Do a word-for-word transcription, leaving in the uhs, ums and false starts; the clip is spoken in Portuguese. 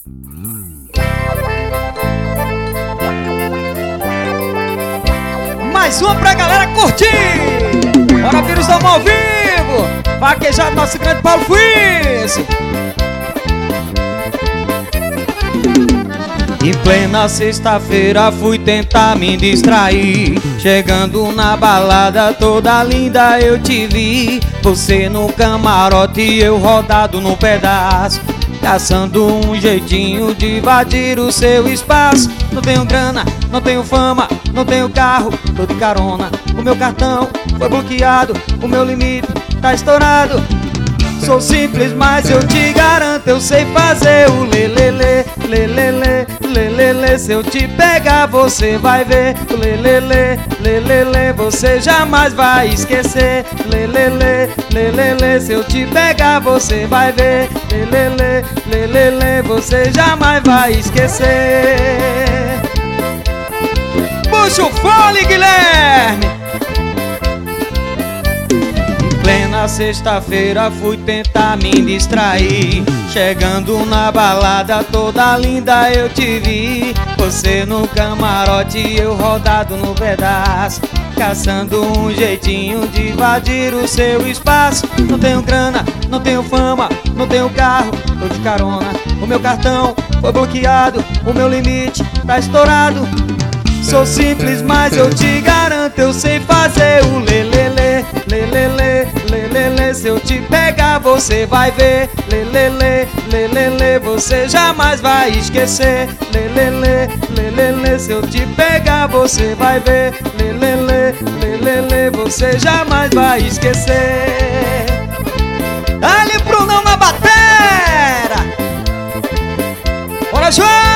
Mais uma pra galera curtir. Bora, vírus do ao vivo. Vaquejado, nosso grande Paulo Fuiz. Em plena sexta-feira fui tentar me distrair. Chegando na balada toda linda eu te vi. Você no camarote e eu rodado no pedaço, caçando um jeitinho de invadir o seu espaço. Não tenho grana, não tenho fama, não tenho carro, tô de carona. O meu cartão foi bloqueado, o meu limite tá estourado. Sou simples, mas eu te garanto, eu sei fazer o lelele, lelele, lelele. Se eu te pegar, você vai ver o lelele, lelele. Você jamais vai esquecer, lelele, lelele. Se eu te pegar, você vai ver, lelele, lelele. Você jamais vai esquecer. Puxa o fole, Guilherme. Na sexta-feira fui tentar me distrair. Chegando na balada toda linda eu te vi. Você no camarote e eu rodado no pedaço, caçando um jeitinho de invadir o seu espaço. Não tenho grana, não tenho fama, não tenho carro, tô de carona. O meu cartão foi bloqueado, o meu limite tá estourado. Sou simples, mas eu te garanto, eu sei fazer o lelele, lelele, lelele. Se eu te pegar, você vai ver, lelele, lelele. Você jamais vai esquecer, lelele, lelele. Se eu te pegar, você vai ver, lelele, lelele. Você jamais vai esquecer. Dá-lhe pro não na batera. Bora, João!